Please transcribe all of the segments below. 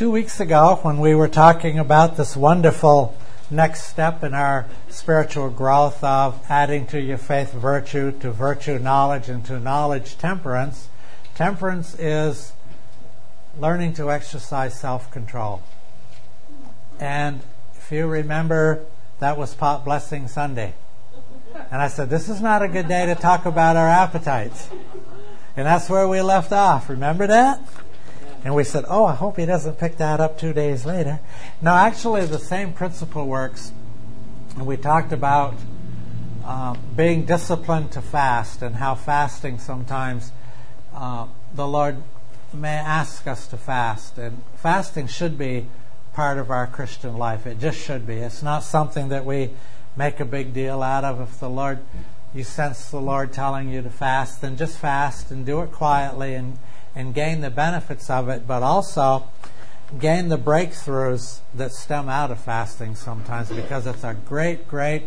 2 weeks ago, when we were talking about this wonderful next step in our spiritual growth of adding to your faith virtue, to virtue knowledge, and to knowledge temperance, temperance is learning to exercise self-control. And if you remember, that was Pot Blessing Sunday. And I said, this is not a good day to talk about our appetites. And that's where we left off. Remember that? And we said, I hope he doesn't pick that up 2 days later. No, actually, the same principle works. And we talked about being disciplined to fast and how fasting sometimes the Lord may ask us to fast. And fasting should be part of our Christian life. It just should be. It's not something that we make a big deal out of. If you sense the Lord telling you to fast, then just fast and do it quietly and gain the benefits of it, but also gain the breakthroughs that stem out of fasting sometimes, because it's a great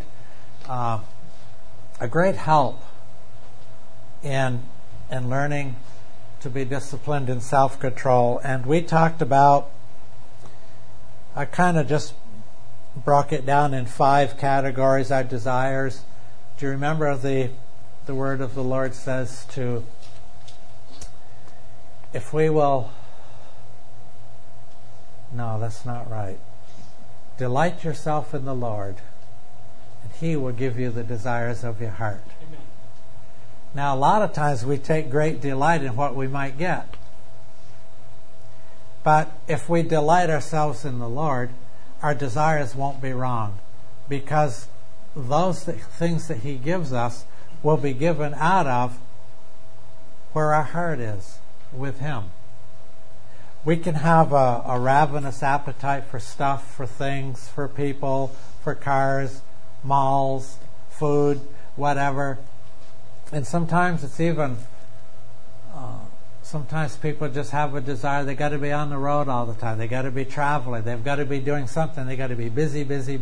help in learning to be disciplined in self-control. And we talked about, I kind of just broke it down in 5 categories, our desires. Do you remember the word of the Lord says to, if we will, no, that's not right. Delight yourself in the Lord, and He will give you the desires of your heart. Amen. Now, a lot of times we take great delight in what we might get. But if we delight ourselves in the Lord, our desires won't be wrong, because those things that He gives us will be given out of where our heart is, with Him. We can have a ravenous appetite for stuff, for things, for people, for cars, malls, food, whatever. And sometimes it's even, sometimes people just have a desire. They got to be on the road all the time. They got to be traveling. They've got to be doing something. They got to be busy,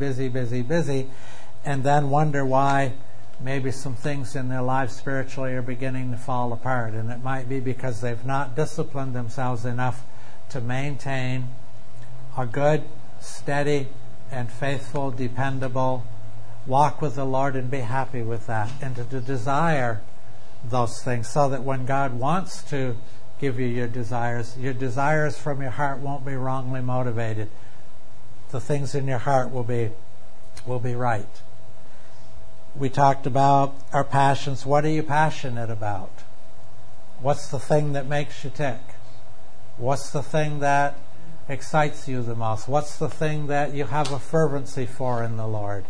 and then wonder why maybe some things in their lives spiritually are beginning to fall apart. And it might be because they've not disciplined themselves enough to maintain a good, steady, and faithful, dependable walk with the Lord, and be happy with that, and to desire those things, so that when God wants to give you your desires from your heart won't be wrongly motivated. The things in your heart will be right. We talked about our passions. What are you passionate about? What's the thing that makes you tick? What's the thing that excites you the most? What's the thing that you have a fervency for in the Lord?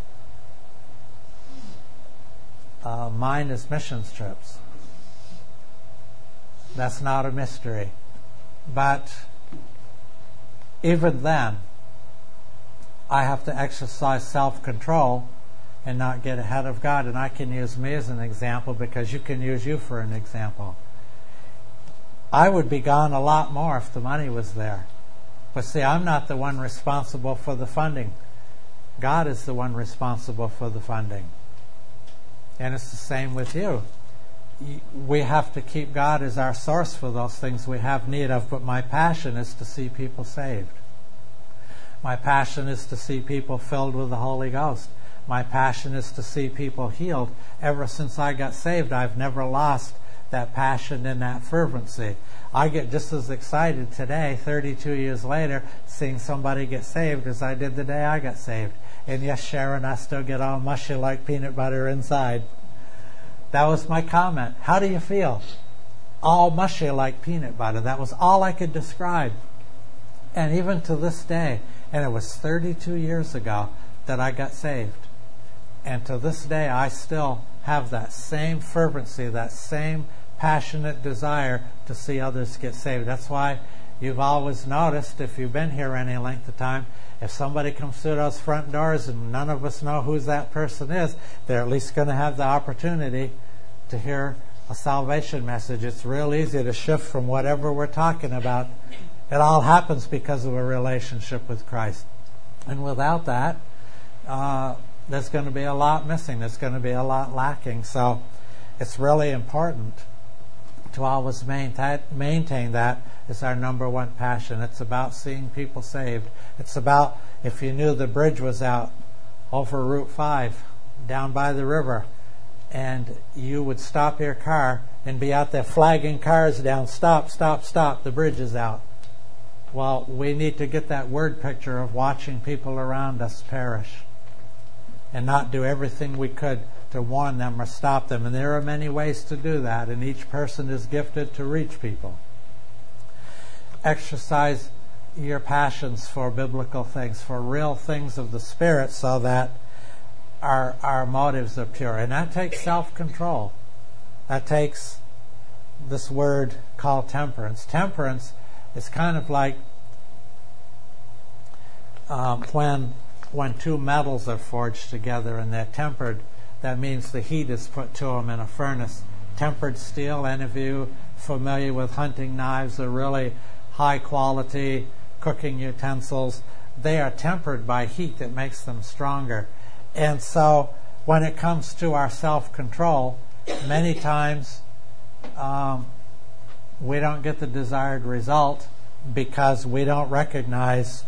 Mine is missions trips. That's not a mystery. But even then, I have to exercise self-control and not get ahead of God. And I can use me as an example, because you can use you for an example. I would be gone a lot more if the money was there. But see, I'm not the one responsible for the funding. God is the one responsible for the funding. And it's the same with you. We have to keep God as our source for those things we have need of. But my passion is to see people saved. My passion is to see people filled with the Holy Ghost. My passion is to see people healed. Ever since I got saved, I've never lost that passion and that fervency. I get just as excited today, 32 years later, seeing somebody get saved as I did the day I got saved. And yes, Sharon, I still get all mushy like peanut butter inside. That was my comment. How do you feel? All mushy like peanut butter. That was all I could describe. And even to this day, and it was 32 years ago that I got saved. And to this day, I still have that same fervency, that same passionate desire to see others get saved. That's why you've always noticed, if you've been here any length of time, if somebody comes through those front doors and none of us know who that person is, they're at least going to have the opportunity to hear a salvation message. It's real easy to shift from whatever we're talking about. It all happens because of a relationship with Christ. And without that, there's going to be a lot missing. There's going to be a lot lacking. So it's really important to always maintain that is our number one passion. It's about seeing people saved. It's about, if you knew the bridge was out over Route 5 down by the river, and you would stop your car and be out there flagging cars down, stop, stop, stop, the bridge is out. Well, we need to get that word picture of watching people around us perish and not do everything we could to warn them or stop them. And there are many ways to do that, and each person is gifted to reach people. Exercise your passions for biblical things, for real things of the Spirit, so that our motives are pure. And that takes self-control. That takes this word called temperance. Temperance is kind of like when two metals are forged together and they're tempered. That means the heat is put to them in a furnace. Tempered steel, any of you familiar with hunting knives, are really high quality cooking utensils. They are tempered by heat that makes them stronger. And so when it comes to our self-control, many times we don't get the desired result because we don't recognize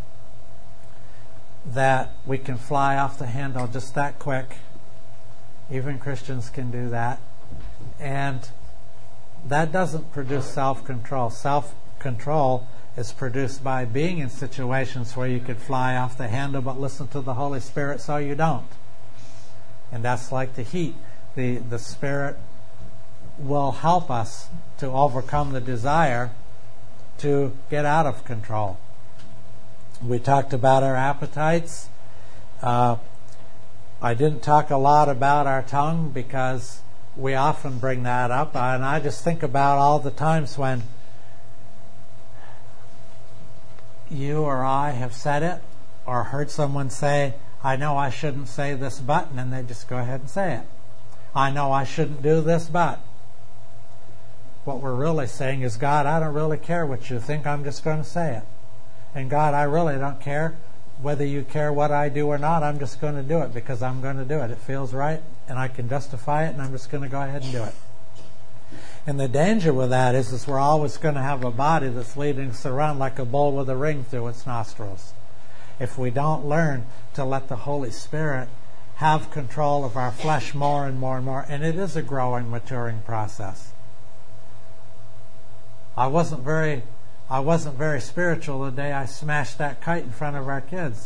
that we can fly off the handle just that quick. Even Christians can do that. And that doesn't produce self-control. Self-control is produced by being in situations where you could fly off the handle, but listen to the Holy Spirit so you don't. And that's like the heat. The Spirit will help us to overcome the desire to get out of control. We talked about our appetites. I didn't talk a lot about our tongue because we often bring that up, and I just think about all the times when you or I have said it or heard someone say, I know I shouldn't say this but, and they just go ahead and say it. I know I shouldn't do this but. What we're really saying is, God, I don't really care what you think, I'm just going to say it. And God, I really don't care whether you care what I do or not, I'm just going to do it because I'm going to do it. It feels right and I can justify it, and I'm just going to go ahead and do it. And the danger with that is we're always going to have a body that's leading us around like a bull with a ring through its nostrils. If we don't learn to let the Holy Spirit have control of our flesh more and more and more, and it is a growing, maturing process. I wasn't very spiritual the day I smashed that kite in front of our kids.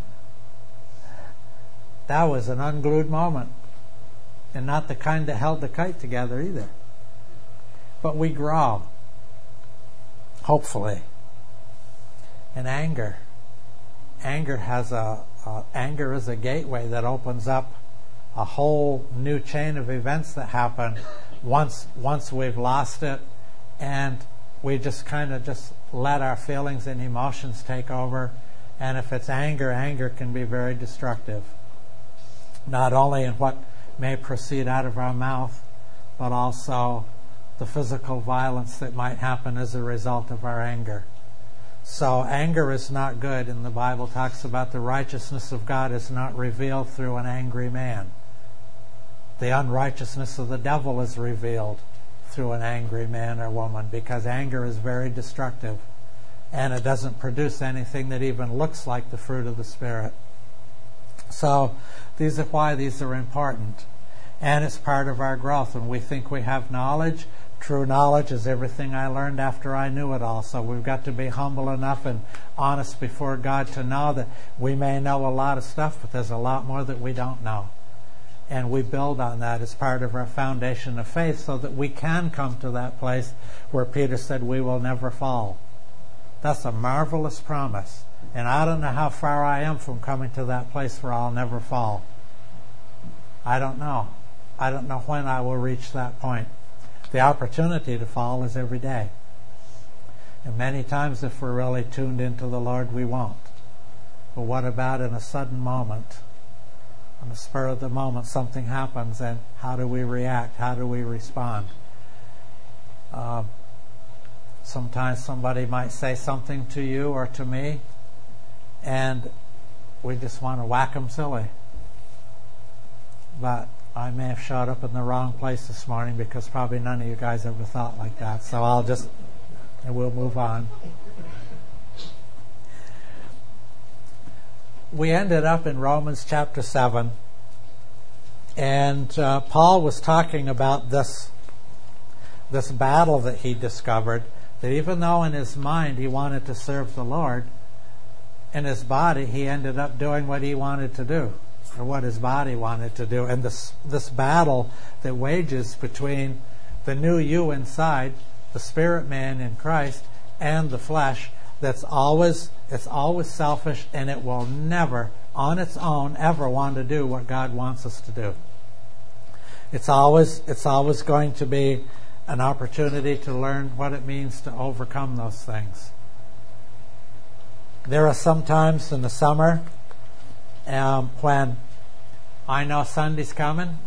That was an unglued moment, and not the kind that held the kite together either. But we grow, hopefully. And anger is a gateway that opens up a whole new chain of events that happen once we've lost it, and we just kind of just let our feelings and emotions take over. And if it's anger can be very destructive. Not only in what may proceed out of our mouth, but also the physical violence that might happen as a result of our anger. So anger is not good, and the Bible talks about the righteousness of God is not revealed through an angry man. The unrighteousness of the devil is revealed through an angry man or woman, because anger is very destructive, and it doesn't produce anything that even looks like the fruit of the Spirit. So these are why these are important, and it's part of our growth. When we think we have knowledge, true knowledge is everything I learned after I knew it all. So we've got to be humble enough and honest before God to know that we may know a lot of stuff, but there's a lot more that we don't know. And we build on that as part of our foundation of faith so that we can come to that place where Peter said we will never fall. That's a marvelous promise. And I don't know how far I am from coming to that place where I'll never fall. I don't know. I don't know when I will reach that point. The opportunity to fall is every day. And many times if we're really tuned into the Lord, we won't. But what about in a sudden moment? On the spur of the moment, something happens, and how do we react? How do we respond? Sometimes somebody might say something to you or to me, and we just want to whack them silly. But I may have showed up in the wrong place this morning because probably none of you guys ever thought like that. So we'll move on. We ended up in Romans chapter 7. And Paul was talking about this battle that he discovered, that even though in his mind he wanted to serve the Lord, in his body he ended up doing what he wanted to do, or what his body wanted to do. And this battle that wages between the new you inside, the spirit man in Christ, and the flesh, it's always selfish, and it will never on its own ever want to do what God wants us to do. It's always going to be an opportunity to learn what it means to overcome those things. There are some times in the summer when I know Sunday's coming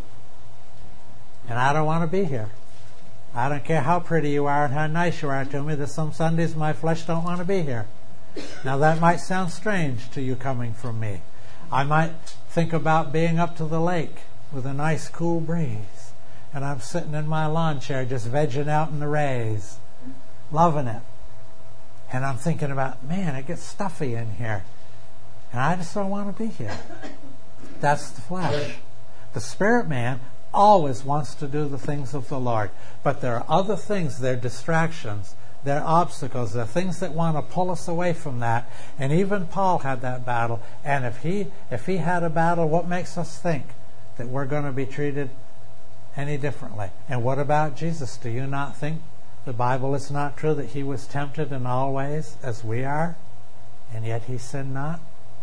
and I don't want to be here. I don't care how pretty you are and how nice you are to me. There's some Sundays my flesh don't want to be here. Now that might sound strange to you coming from me. I might think about being up to the lake with a nice cool breeze, and I'm sitting in my lawn chair just vegging out in the rays, loving it. And I'm thinking about, man, it gets stuffy in here, and I just don't want to be here. That's the flesh. The spirit man always wants to do the things of the Lord, but there are other things, they're distractions, they're obstacles, they're things that want to pull us away from that. And even Paul had that battle. And if he had a battle, what makes us think that we're going to be treated any differently? And what about Jesus? Do you not think the Bible is not true, that he was tempted in all ways as we are, and yet he sinned not?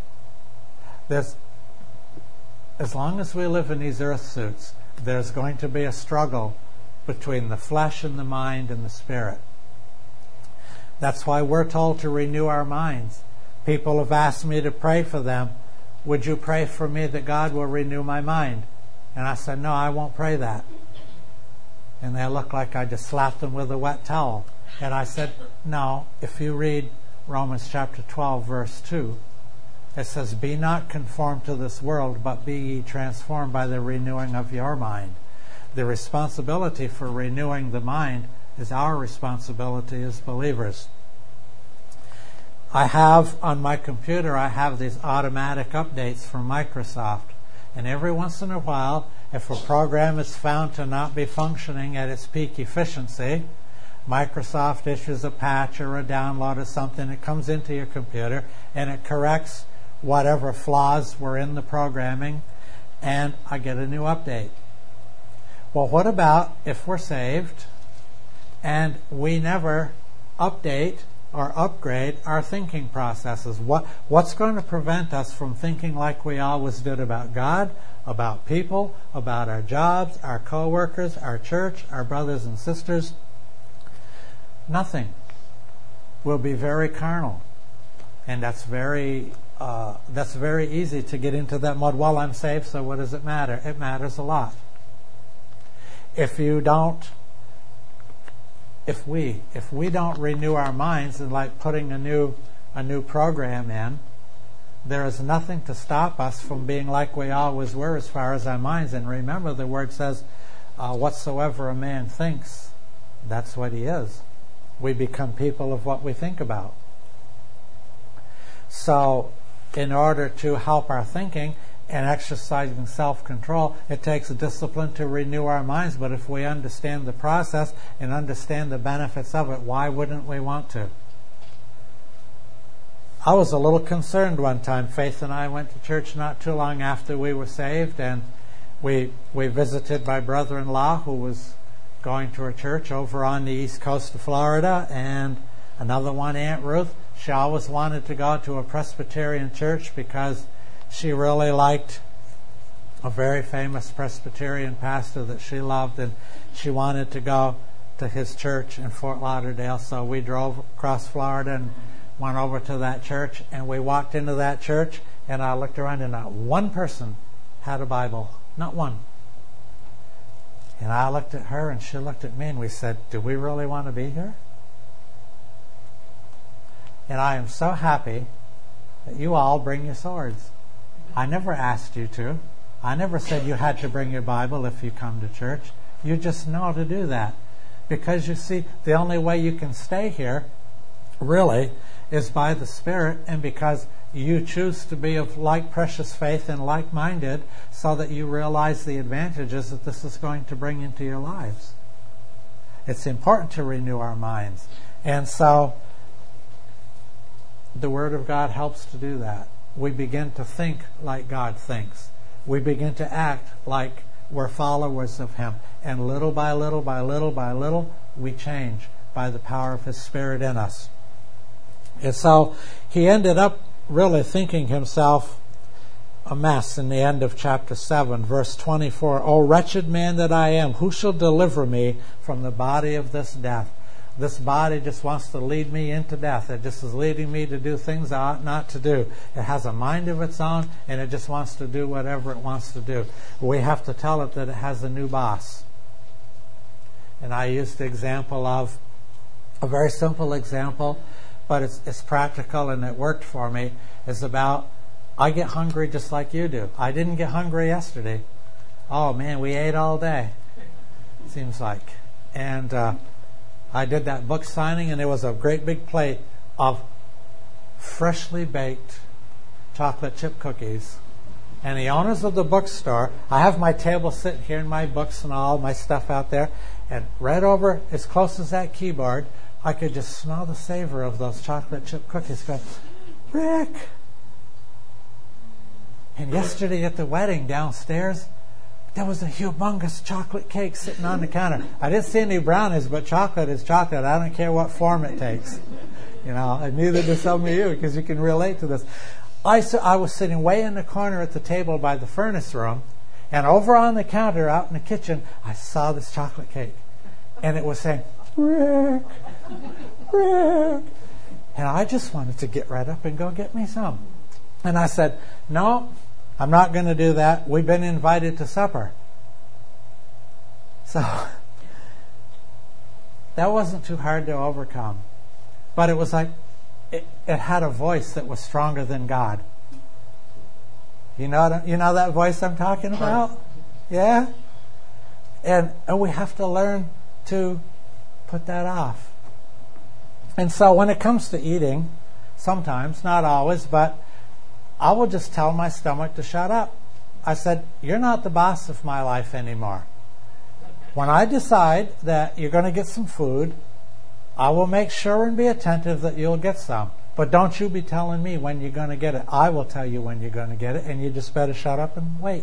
As long as we live in these earth suits, there's going to be a struggle between the flesh and the mind and the spirit. That's why we're told to renew our minds. People have asked me to pray for them. Would you pray for me that God will renew my mind? And I said, no, I won't pray that. And they looked like I just slapped them with a wet towel. And I said, no, if you read Romans chapter 12, verse 2, it says, be not conformed to this world, but be ye transformed by the renewing of your mind. The responsibility for renewing the mind is our responsibility as believers. I have on my computer, I have these automatic updates from Microsoft. And every once in a while, if a program is found to not be functioning at its peak efficiency, Microsoft issues a patch or a download or something. It comes into your computer and it corrects whatever flaws were in the programming, and I get a new update. Well, what about if we're saved and we never update or upgrade our thinking processes? What's going to prevent us from thinking like we always did about God, about people, about our jobs, our co-workers, our church, our brothers and sisters? Nothing. We'll be very carnal. And that's very easy to get into that mode. Well, I'm saved, so what does it matter? It matters a lot. If we don't renew our minds, and like putting a new program in, there is nothing to stop us from being like we always were as far as our minds. And remember, the word says, whatsoever a man thinks, that's what he is. We become people of what we think about. So, in order to help our thinking and exercising self-control, it takes a discipline to renew our minds. But if we understand the process and understand the benefits of it, why wouldn't we want to? I was a little concerned one time. Faith and I went to church not too long after we were saved, and we visited my brother-in-law who was going to a church over on the east coast of Florida, and another one, Aunt Ruth. She always wanted to go to a Presbyterian church because she really liked a very famous Presbyterian pastor that she loved, and she wanted to go to his church in Fort Lauderdale. So we drove across Florida and went over to that church, and we walked into that church, and I looked around, and not one person had a Bible. Not one. And I looked at her, and she looked at me, and we said, do we really want to be here? And I am so happy that you all bring your swords. I never asked you to. I never said you had to bring your Bible if you come to church. You just know to do that. Because you see, the only way you can stay here, really, is by the Spirit, and because you choose to be of like precious faith and like-minded, so that you realize the advantages that this is going to bring into your lives. It's important to renew our minds. And so, the Word of God helps to do that. We begin to think like God thinks. We begin to act like we're followers of Him. And little by little, by little, by little, we change by the power of His Spirit in us. And so he ended up really thinking himself a mess in the end of chapter 7, verse 24. O wretched man that I am, who shall deliver me from the body of this death? This body just wants to lead me into death. It just is leading me to do things I ought not to do. It has a mind of its own, and it just wants to do whatever it wants to do. We have to tell it that it has a new boss. And I used the example of, a very simple example, but it's practical and it worked for me, is about, I get hungry just like you do. I didn't get hungry yesterday. Oh man, we ate all day, seems like. And I did that book signing, and there was a great big plate of freshly baked chocolate chip cookies. And the owners of the bookstore, I have my table sitting here and my books and all my stuff out there, and right over as close as that keyboard, I could just smell the savor of those chocolate chip cookies going, Rick! And yesterday at the wedding downstairs, there was a humongous chocolate cake sitting on the counter. I didn't see any brownies, but chocolate is chocolate. I don't care what form it takes. You know, and neither do some of you, because you can relate to this. I was sitting way in the corner at the table by the furnace room, and over on the counter out in the kitchen, I saw this chocolate cake. And it was saying, Rick, Rick. And I just wanted to get right up and go get me some. And I said, no, I'm not going to do that. We've been invited to supper. So, that wasn't too hard to overcome. But it was like, it had a voice that was stronger than God. You know that voice I'm talking about? Yeah? And we have to learn to put that off. And so when it comes to eating, sometimes, not always, but I will just tell my stomach to shut up. I said, you're not the boss of my life anymore. When I decide that you're going to get some food, I will make sure and be attentive that you'll get some. But don't you be telling me when you're going to get it. I will tell you when you're going to get it, and you just better shut up and wait.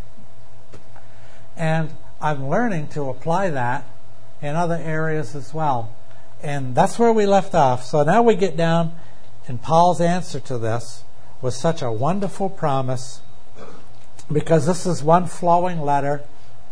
And I'm learning to apply that in other areas as well. And that's where we left off. So now we get down, and Paul's answer to this was such a wonderful promise, because this is one flowing letter.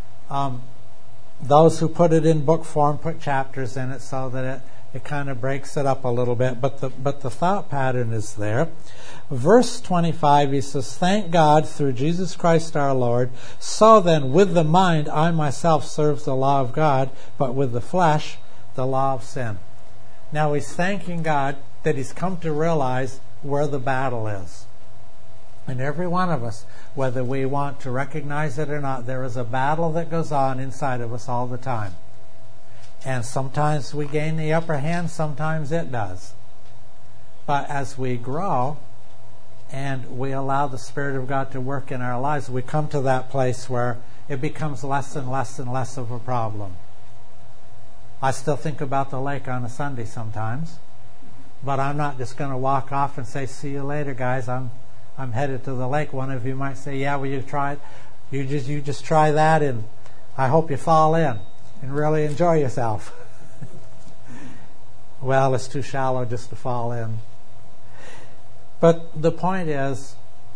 Those who put it in book form put chapters in it so that it kind of breaks it up a little bit, but the thought pattern is there. Verse 25, he says, thank God through Jesus Christ our Lord. So then, with the mind I myself serve the law of God, but with the flesh the law of sin. Now he's thanking God that he's come to realize where the battle is. And every one of us, whether we want to recognize it or not, there is a battle that goes on inside of us all the time. And sometimes we gain the upper hand, sometimes it does. But as we grow and we allow the Spirit of God to work in our lives, we come to that place where it becomes less and less and less of a problem. I still think about the lake on a Sunday sometimes, but I'm not just going to walk off and say, see you later, guys, I'm headed to the lake. One of you might say, yeah, will you try it? You just try that, and I hope you fall in and really enjoy yourself. Well, it's too shallow just to fall in. But the point is,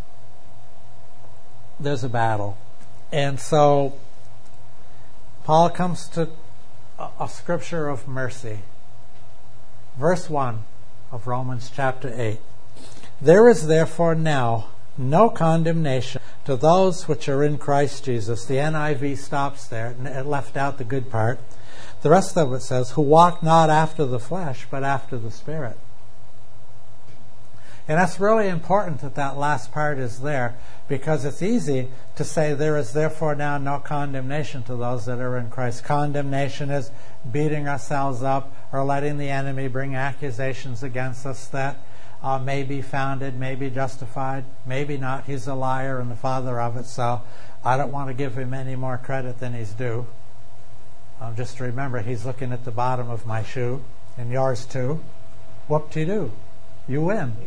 there's a battle. And so, Paul comes to a scripture of mercy. Verse 1 of Romans chapter 8. There is therefore now no condemnation to those which are in Christ Jesus. The NIV stops there, and it left out the good part. The rest of it says, who walk not after the flesh, but after the Spirit. And that's really important that that last part is there, because it's easy to say there is therefore now no condemnation to those that are in Christ. Condemnation is beating ourselves up or letting the enemy bring accusations against us that may be founded, may be justified, maybe not. He's a liar and the father of it, so I don't want to give him any more credit than he's due. Just remember, he's looking at the bottom of my shoe, and yours too. Whoop-de-doo. You win.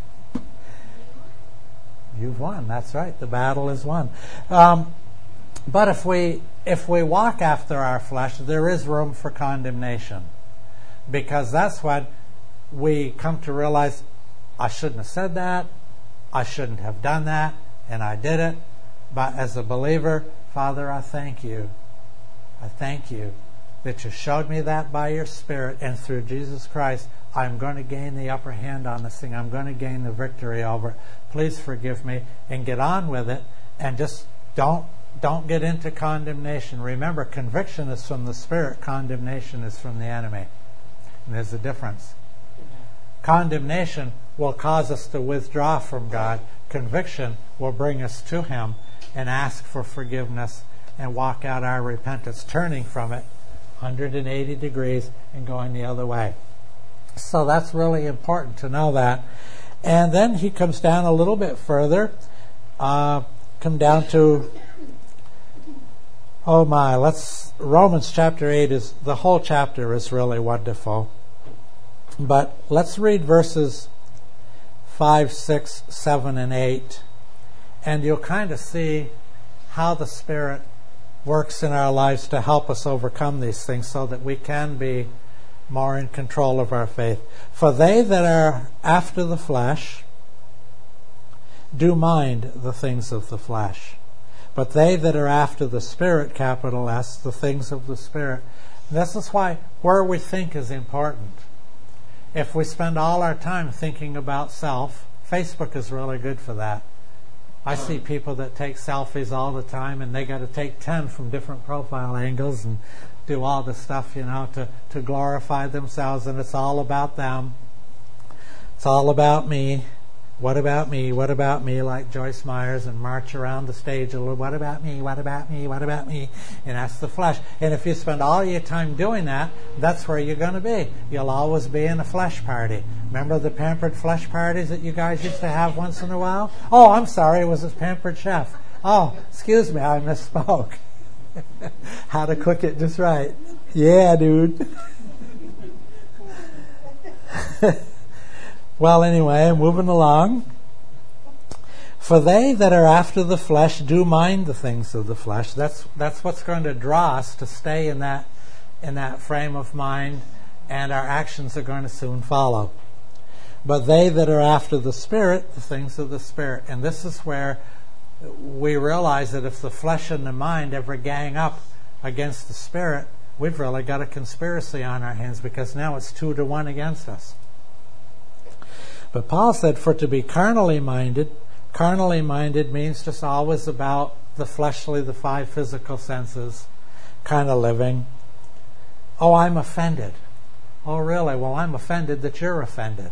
You've won. That's right. The battle is won. But if we walk after our flesh, there is room for condemnation, because that's what we come to realize. I shouldn't have said that. I shouldn't have done that, and I did it. But as a believer, Father, I thank you. I thank you that you showed me that by your Spirit, and through Jesus Christ, I'm going to gain the upper hand on this thing. I'm going to gain the victory over it. Please forgive me, and get on with it, and just don't get into condemnation. Remember, conviction is from the Spirit. Condemnation is from the enemy. And there's a difference. Condemnation will cause us to withdraw from God. Conviction will bring us to Him and ask for forgiveness and walk out our repentance, turning from it 180 degrees and going the other way. So that's really important to know that. And then he comes down a little bit further. Come down to, Romans chapter 8 is, the whole chapter is really wonderful. But let's read verses 5, 6, 7, and 8. And you'll kind of see how the Spirit works in our lives to help us overcome these things so that we can be more in control of our faith. For they that are after the flesh do mind the things of the flesh. But they that are after the Spirit, capital S, the things of the Spirit. This is why where we think is important. If we spend all our time thinking about self, Facebook is really good for that. I see people that take selfies all the time, and they got to take 10 from different profile angles and do all the stuff, to glorify themselves, and it's all about them. It's all about me. What about me? What about me? Like Joyce Myers, and march around the stage a little. What about me? What about me? What about me? And that's the flesh. And if you spend all your time doing that, that's where you're going to be. You'll always be in a flesh party. Remember the pampered flesh parties that you guys used to have once in a while? Oh, I'm sorry, it was a pampered chef. Oh, excuse me, I misspoke. How to cook it just right. Yeah, dude. Well, anyway, moving along. For they that are after the flesh do mind the things of the flesh. That's what's going to draw us to stay in that frame of mind, and our actions are going to soon follow. But they that are after the Spirit, the things of the Spirit. And this is where we realize that if the flesh and the mind ever gang up against the Spirit, we've really got a conspiracy on our hands, because now it's 2-1 against us. But Paul said, for to be carnally minded means just always about the fleshly, the 5 physical senses kind of living. Oh, I'm offended. Oh, really? Well, I'm offended that you're offended.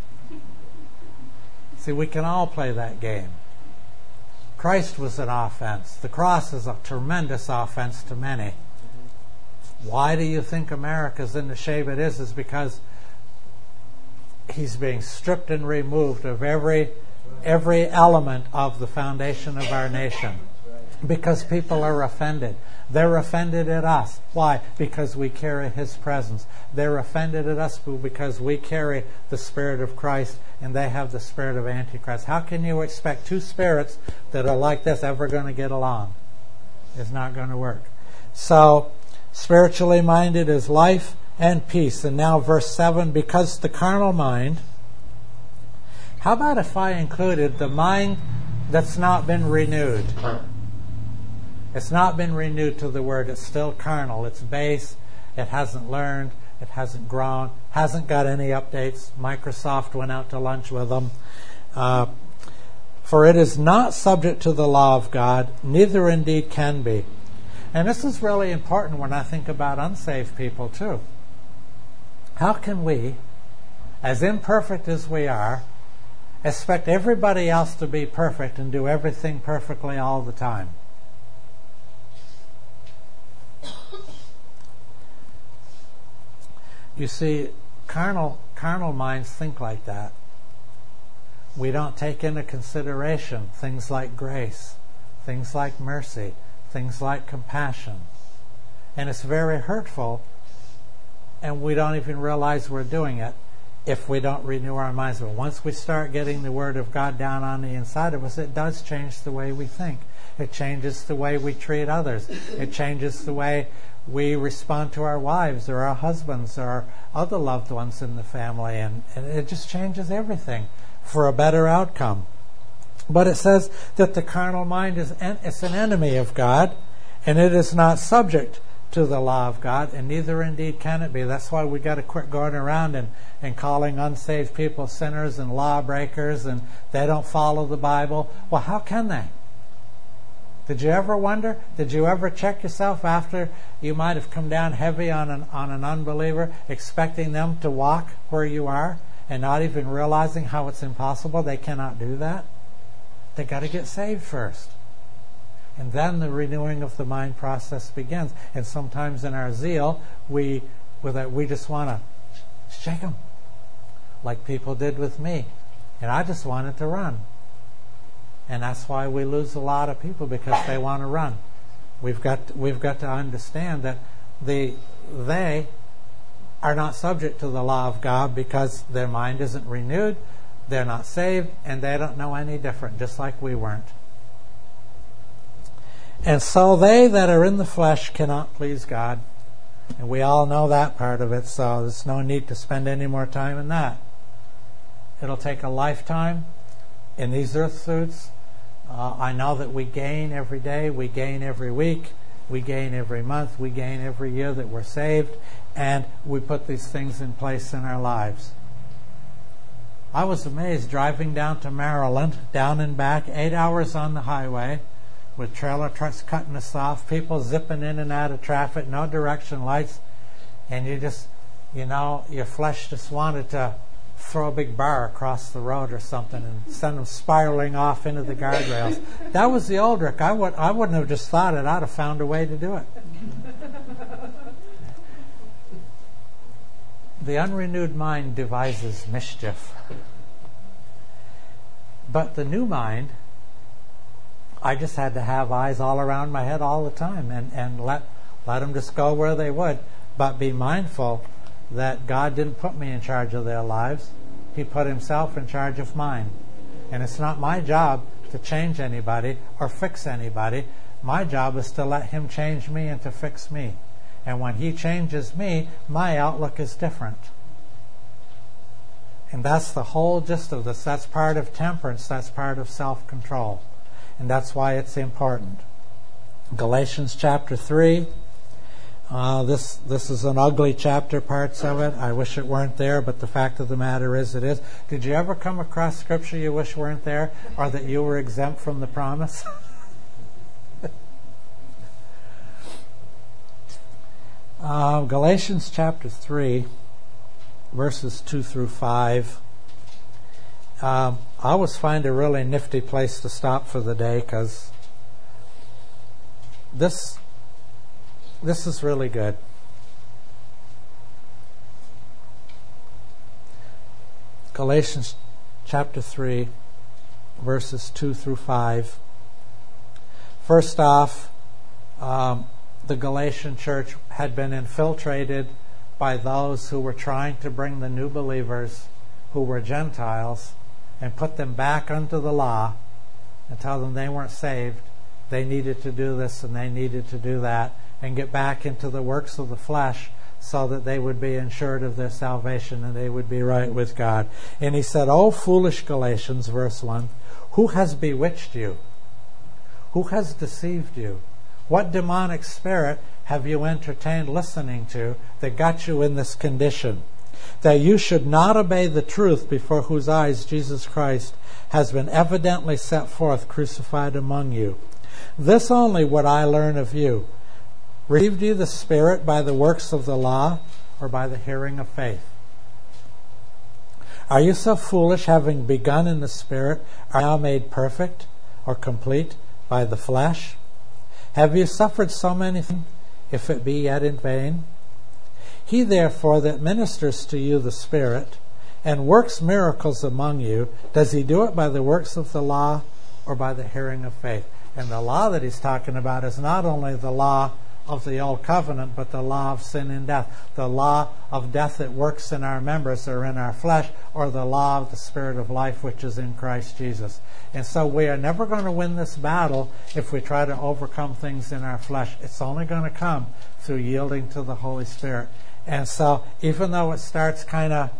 See, we can all play that game. Christ was an offense. The cross is a tremendous offense to many. Why do you think America's in the shape it is? Is because he's being stripped and removed of every element of the foundation of our nation. Because people are offended. They're offended at us. Why? Because we carry His presence. They're offended at us because we carry the Spirit of Christ, and they have the spirit of Antichrist. How can you expect 2 spirits that are like this ever going to get along? It's not going to work. So, spiritually minded is life and peace. And now verse 7, because the carnal mind. How about if I included the mind that's not been renewed? It's not been renewed to the Word. It's still carnal. It's base. It hasn't learned. It hasn't grown. Hasn't got any updates. Microsoft went out to lunch with them. For it is not subject to the law of God, neither indeed can be. And this is really important when I think about unsaved people too. How can we, as imperfect as we are, expect everybody else to be perfect and do everything perfectly all the time. You see, carnal minds think like that. We don't take into consideration things like grace, things like mercy, things like compassion. And it's very hurtful, and we don't even realize we're doing it if we don't renew our minds. But once we start getting the Word of God down on the inside of us, it does change the way we think. It changes the way we treat others. It changes the way we respond to our wives or our husbands or other loved ones in the family, and it just changes everything for a better outcome. But it says that the carnal mind is an enemy of God, and it is not subject to the law of God, and neither indeed can it be. That's why we got to quit going around and calling unsaved people sinners and lawbreakers, and they don't follow the Bible. Well, how can they? Did you ever wonder? Did you ever check yourself after you might have come down heavy on an unbeliever, expecting them to walk where you are and not even realizing how it's impossible? They cannot do that. They got to get saved first. And then the renewing of the mind process begins. And sometimes in our zeal, we just want to shake them, like people did with me. And I just wanted to run. And that's why we lose a lot of people, because they want to run. We've got to understand that they are not subject to the law of God because their mind isn't renewed, they're not saved, and they don't know any different, just like we weren't. And so they that are in the flesh cannot please God. And we all know that part of it, so there's no need to spend any more time in that. It'll take a lifetime in these earth suits. I know that we gain every day, we gain every week, we gain every month, we gain every year that we're saved, and we put these things in place in our lives. I was amazed driving down to Maryland, down and back, 8 hours on the highway, with trailer trucks cutting us off, people zipping in and out of traffic, no direction lights, and your flesh just wanted to throw a big bar across the road or something and send them spiraling off into the guardrails. That was the old Rick. I wouldn't have just thought it. I'd have found a way to do it. The unrenewed mind devises mischief. But the new mind, I just had to have eyes all around my head all the time and let them just go where they would, but be mindful that God didn't put me in charge of their lives. He put Himself in charge of mine. And it's not my job to change anybody or fix anybody. My job is to let Him change me and to fix me. And when He changes me, my outlook is different. And that's the whole gist of this. That's part of temperance. That's part of self-control. And that's why it's important. Galatians chapter 3. This is an ugly chapter, parts of it. I wish it weren't there, but the fact of the matter is it is. Did you ever come across scripture you wish weren't there, or that you were exempt from the promise? Galatians chapter 3, verses 2 through 5. I always find a really nifty place to stop for the day, because this is really good. Galatians chapter 3, verses 2 through 5. First off, the Galatian church had been infiltrated by those who were trying to bring the new believers, who were Gentiles, and put them back under the law and tell them they weren't saved. They needed to do this and they needed to do that, and get back into the works of the flesh so that they would be assured of their salvation and they would be right with God. And he said, "O foolish Galatians," verse 1, "who has bewitched you? Who has deceived you? What demonic spirit have you entertained listening to that got you in this condition? That you should not obey the truth, before whose eyes Jesus Christ has been evidently set forth, crucified among you. This only would I learn of you. Received you the Spirit by the works of the law, or by the hearing of faith?" Are you so foolish, having begun in the Spirit, are now made perfect or complete by the flesh? Have you suffered so many things, if it be yet in vain? He therefore that ministers to you the Spirit, and works miracles among you, does he do it by the works of the law or by the hearing of faith? And the law that he's talking about is not only the law of the old covenant, but the law of sin and death, the law of death that works in our members or in our flesh, or the law of the Spirit of life which is in Christ Jesus. And so we are never going to win this battle if we try to overcome things in our flesh. It's only going to come through yielding to the Holy Spirit. And so even though it starts kind of,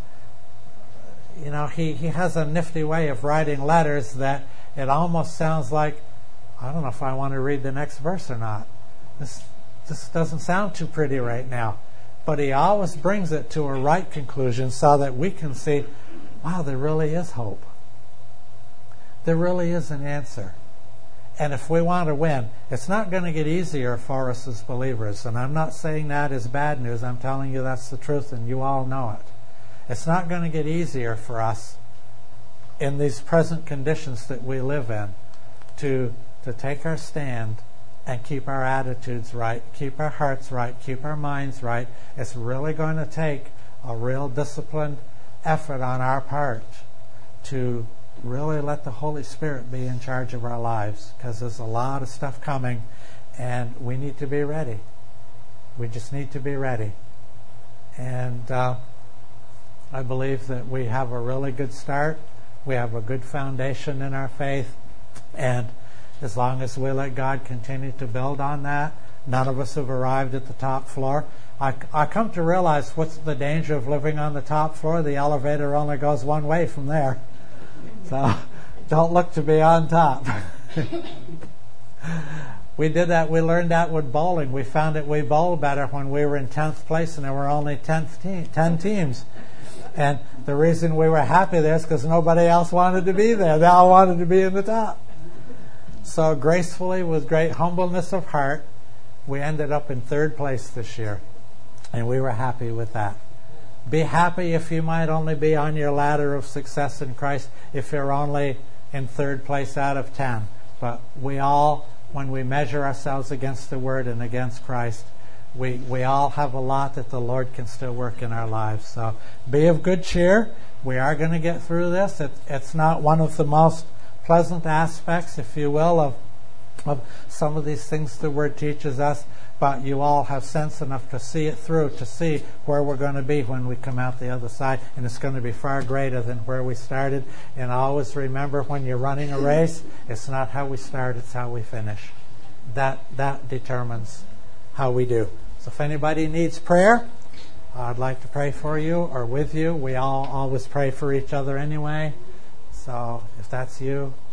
he has a nifty way of writing letters that it almost sounds like, I don't know if I want to read the next verse or not. This doesn't sound too pretty right now. But he always brings it to a right conclusion so that we can see, wow, there really is hope. There really is an answer. And if we want to win, it's not going to get easier for us as believers. And I'm not saying that is bad news. I'm telling you that's the truth, and you all know it. It's not going to get easier for us in these present conditions that we live in to take our stand and keep our attitudes right, keep our hearts right, keep our minds right. It's really going to take a real disciplined effort on our part to really let the Holy Spirit be in charge of our lives, because there's a lot of stuff coming and we need to be ready. We just need to be ready. And I believe that we have a really good start. We have a good foundation in our faith, and as long as we let God continue to build on that, none of us have arrived at the top floor. I come to realize what's the danger of living on the top floor. The elevator only goes one way from there. So don't look to be on top. We did that. We learned that with bowling. We found that we bowled better when we were in 10th place and there were only 10 teams. And the reason we were happy there is because nobody else wanted to be there. They all wanted to be in the top. So gracefully, with great humbleness of heart, we ended up in 3rd place this year. And we were happy with that. Be happy if you might only be on your ladder of success in Christ, if you're only in 3rd place out of 10. But we all, when we measure ourselves against the Word and against Christ, we all have a lot that the Lord can still work in our lives. So be of good cheer. We are going to get through this. It's not one of the most pleasant aspects, if you will, of some of these things the Word teaches us, but you all have sense enough to see it through, to see where we're going to be when we come out the other side, and it's going to be far greater than where we started. And always remember, when you're running a race, it's not how we start, it's how we finish. That determines how we do. So if anybody needs prayer, I'd like to pray for you or with you. We all always pray for each other anyway. So if that's you,